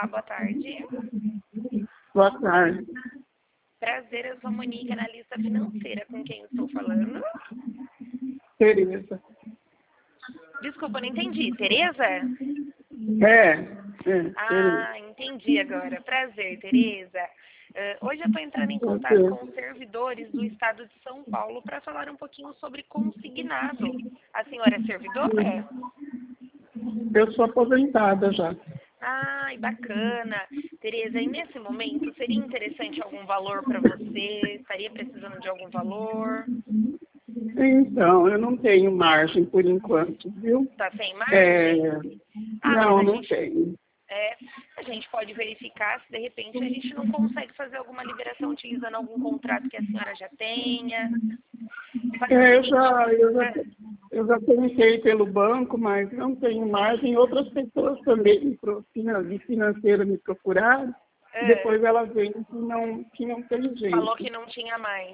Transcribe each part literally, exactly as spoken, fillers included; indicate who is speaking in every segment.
Speaker 1: Olá, boa tarde.
Speaker 2: Boa tarde.
Speaker 1: Prazer, eu sou a Monique, analista financeira. Com quem estou falando?
Speaker 2: Tereza.
Speaker 1: Desculpa, não entendi. Tereza?
Speaker 2: É, é,
Speaker 1: Ah, entendi agora. Prazer, Tereza. Uh, hoje eu estou entrando em contato
Speaker 2: Tereza.
Speaker 1: com os servidores do estado de São Paulo para falar um pouquinho sobre consignado. A senhora é servidora?
Speaker 2: Eu sou aposentada já.
Speaker 1: Ai, bacana. Tereza, e nesse momento, seria interessante algum valor para você? Estaria precisando de algum valor?
Speaker 2: Então, eu não tenho margem por enquanto, viu?
Speaker 1: Tá sem
Speaker 2: É,
Speaker 1: margem? Ah,
Speaker 2: não,
Speaker 1: mas a
Speaker 2: não
Speaker 1: gente,
Speaker 2: tenho.
Speaker 1: é, a gente pode verificar se de repente a gente não consegue fazer alguma liberação utilizando algum contrato que a senhora já tenha. Faz o
Speaker 2: É, eu
Speaker 1: seguinte,
Speaker 2: já, eu já,
Speaker 1: é,
Speaker 2: eu já tentei pelo banco, mas não tenho margem. Outras pessoas também me pro- finan- de financeira me procuraram.
Speaker 1: é,
Speaker 2: Depois elas veem que não, que não tem
Speaker 1: falou
Speaker 2: jeito.
Speaker 1: que não tinha mais.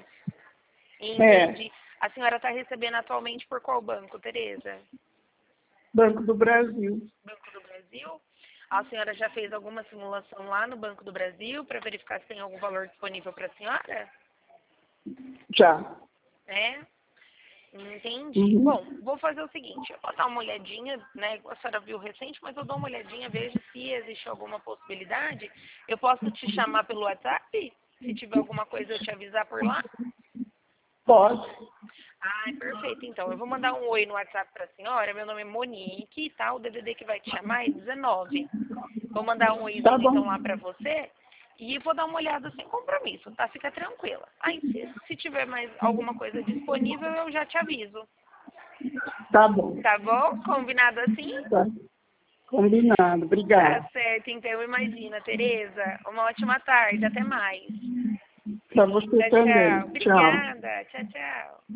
Speaker 2: É,
Speaker 1: Entendi. A senhora está recebendo atualmente por qual banco, Tereza?
Speaker 2: Banco do Brasil.
Speaker 1: Banco do Brasil? A senhora já fez alguma simulação lá no Banco do Brasil para verificar se tem algum valor disponível para a senhora?
Speaker 2: Já.
Speaker 1: É? Entendi.
Speaker 2: Uhum.
Speaker 1: Bom, vou fazer o seguinte, eu vou dar uma olhadinha, né? A senhora viu recente, mas eu dou uma olhadinha, vejo se existe alguma possibilidade. Eu posso te chamar pelo WhatsApp? Se tiver alguma coisa eu te avisar por lá?
Speaker 2: Pode.
Speaker 1: Ai, perfeito. Então, eu vou mandar um oi no WhatsApp para a senhora. Meu nome é Monique, tá? O D D D que vai te chamar é dezenove. Vou mandar um
Speaker 2: Tá
Speaker 1: oizinho então
Speaker 2: bom.
Speaker 1: lá para você e vou dar uma olhada sem compromisso, tá? Fica tranquila. Aí, se, se tiver mais alguma coisa disponível, eu já te aviso.
Speaker 2: Tá bom.
Speaker 1: Tá bom? Combinado assim?
Speaker 2: Tá. Combinado.
Speaker 1: Tá
Speaker 2: Obrigado.
Speaker 1: certo. Então, imagina, Tereza. Uma ótima tarde. Até mais.
Speaker 2: Para você
Speaker 1: Tchau, tchau.
Speaker 2: também. Tchau.
Speaker 1: Obrigada. Tchau, tchau.